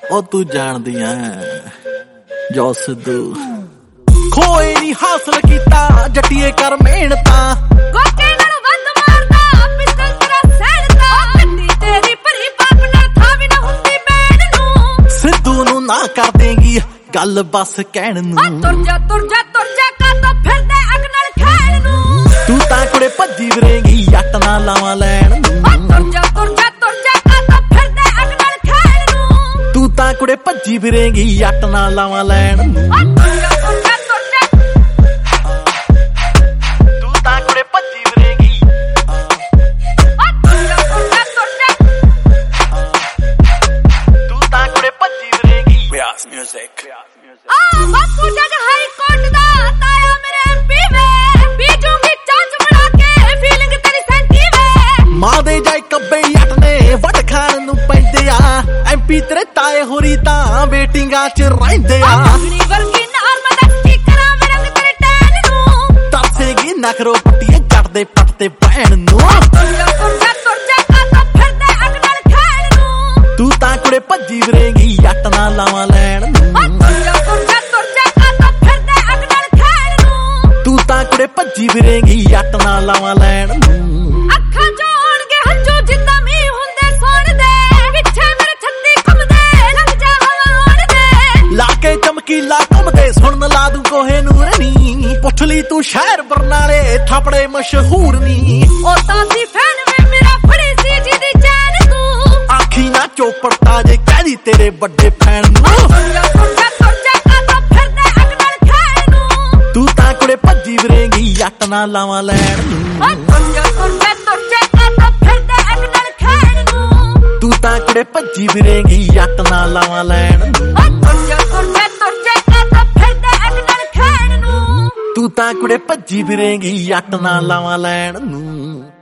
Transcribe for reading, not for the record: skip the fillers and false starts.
ਉਹ ਤੂੰ ਜਾਣਦੀ ਐ ਜੋ ਸਿੱਧੂ ਖੋਏ ਨਹੀਂ ਹਾਸਲ ਕੀਤਾ ਜੱਟੀਏ ਕਰ ਮਿਹਨਤਾਂ ਗੋਕੇ ਨਾਲੋਂ ਵੱਧ ਮਾਰਦਾ ਪਿਸਤਲ ਤੇਰਾ ਸਹਿਣਦਾ ਗੱਡੀ ਤੇਰੀ ਭਰੀ ਬਾਪ ਨਾਲ ਥਾਂ ਵੀ ਨਾ ਹੁੰਦੀ ਬੈਣ ਨੂੰ ਸਿੱਧੂ ਨੂੰ ਨਾ ਕਰ ਦੇਂਗੀ ਗੱਲ ਬਸ ਕਹਿਣ ਨੂੰ ਤੁਰ ਜਾ ਕਾਤੋਂ ਫਿਰਦੇ ਅੱਗ ਨਾਲ ਖੈਲ ਨੂੰ ਤੂੰ ਤਾਂ ਕੁੜੇ ਭੱਜੀ ਫਿਰੇਂਗੀ ਜੱਟ ਨਾਲ ਲਾਵਾਂ ਲੈਣ ਨੂੰ ਤੁਰ ਜਾ ਕਾਤੋਂ ਫਿਰਦੇ ਅੱਗ ਨਾਲ ਖੈਲ ਨੂੰ ਤੂੰ ਤਾਂ ਕੁੜੇ ਭੱਜੀ ਫਿਰੇਂਗੀ ਜੱਟ ਨਾਲ ਲਾਵਾਂ ਲੈਣ ਨੂੰ ਤੁਰ ਜਾ ਤੂੰ ਤਾਂ ਕੁੜੇ ਭੱਜੀ ਫਿਰੇਂਗੀ ਤੂੰ ਤਾਂ ਕੁੜੇ ਭੱਜੀ ਫਿਰੇਂਗੀ ਬਿਆਸ ਮਿਊਜ਼ਿਕ ਬਾਪੂ ਜੱਜ ਹਾਈ ਕੋਰਟ ਦਾ ਤਾਇਆ ਮੇਰੇ ਐਮਪੀ ਵੇ ਬੀਜੂਗੀ ਚਾਂਚ ਬਣਾ ਕੇ ਫੀਲਿੰਗ ਤੇਰੀ ਸੈਂਟੀ ਵੇ ਮਾਂ ਦੇ ਜਾਈ ਕੱਬੇ ਜੱਟ ਨੇ ਵੱਢ ਖਾਣ ਨੂੰ ਪੈਂਦੇ ਆ ਐਮਪੀ ਤੇਰੇ ਤਾਏ ਹੋਰੀ ਤਾਂ ਵੇਟਿੰਗਾਂ 'ਚ ਰਹਿੰਦੇ ਆ ਅਗਨੀ ਵਰਗੀ ਨਾਰ ਮੈਂ ਦੱਸੀ ਕਰਾਂ ਮੇਰੇ ਰੰਗ ਤੇਰੇ ਟੈਨ ਨੂੰ ਤਰਸੇਗੀ ਨਖਰੋ ਪੱਟੀਏ ਜੱਟ ਦੇ ਪੱਟ ਤੇ ਭੈਣ ਨੂੰ ਤੁਰ ਜਾ ਕਾਤੋਂ ਫਿਰਦੇ ਅੱਗ ਨਾਲ ਖੈਲ ਨੂੰ ਤੂੰ ਤਾਂ ਕੁੜੇ ਭੱਜੀ ਫਿਰੇਂਗੀ ਜੱਟ ਨਾਲ ਲਾਵਾਂ ਲੈਣ ਨੂੰ ਤੁਰ ਜਾ ਕਾਤੋਂ ਫਿਰਦੇ ਅੱਗ ਨਾਲ ਖੈਲ ਨੂੰ ਤੂੰ ਤਾਂ ਕੁੜੇ ਭੱਜੀ ਫਿਰੇਂਗੀ ਜੱਟ ਨਾਲ ਲਾਵਾਂ ਲੈਣ ਨੂੰ ਅੱਖਾਂ ਚੋਂ ਆਉਣਗੇ ਹੰਝੂ ਜਿੱਦਾਂ ਮੀਂਹ ਹੁੰਦੇ ਸੋਹਣਦੇ ਪਿੱਛੇ ਮੇਰੇ ਛੱਤੀ ਘੁੰਮਦੇ ਲੰਘ ਜਾ ਹਵਾ ਆਉਣਦੇ ਲਾ ਕੇ ਚਮਕੀਲਾ ਘੁੰਮਦੇ ਸੁਣਨ ਲਾ ਦੂੰ ਕੋਹੇ ਨੂਰ ਨੀ ਪੁੱਛ ਲਈ ਤੂੰ ਸ਼ਹਿਰ ਬਰਨਾਲੇ ਥਾਪੜੇ ਮਸ਼ਹੂਰ ਨੀ ਉਹ ਤਾਂ ਸੀ ਫੈਨ ਵੇ ਮੇਰਾ ਫੜੀ ਸੀ ਜਿਹਦੀ ਜਾਨ ਤੂੰ ਆਖੀ ਨਾ ਚੋਪੜਤਾ ਜੇ ਕਹਿਦੀ ਤੇਰੇ ਵੱਡੇ ਫੈਨ ਨੂੰ ਤੁਰ ਜਾ ਕਾਤੋਂ ਫਿਰਦੇ ਅੱਗ ਨਾਲ ਖੈਲ ਨੂੰ ਤੂੰ ਤਾਂ ਕੁੜੇ ਭੱਜੀ ਫਿਰੇਂਗੀ ਜੱਟ ਨਾਲ ਲਾਵਾਂ ਲੈਣ ਨੂੰ ਤੁਰ ਜਾ ਕਾਤੋਂ ਫਿਰਦੇ ਅੱਗ ਨਾਲ ਖੈਲ ਨੂੰ ਤੂੰ ਤਾਂ ਕੁੜੇ ਭੱਜੀ ਫਿਰੇਂਗੀ ਜੱਟ ਨਾਲ ਲਾਵਾਂ ਲੈਣ ਨੂੰ ਤੁਰ ਜਾ ਕਾਤੋਂ ਫਿਰਦੇ ਅੱਗ ਨਾਲ ਖੈਲ ਨੂੰ ਤੂੰ ਤਾਂ ਕੁੜੇ ਭੱਜੀ ਫਿਰੇਂਗੀ ਜੱਟ ਨਾਲ ਲਾਵਾਂ ਲੈਣ ਨੂੰ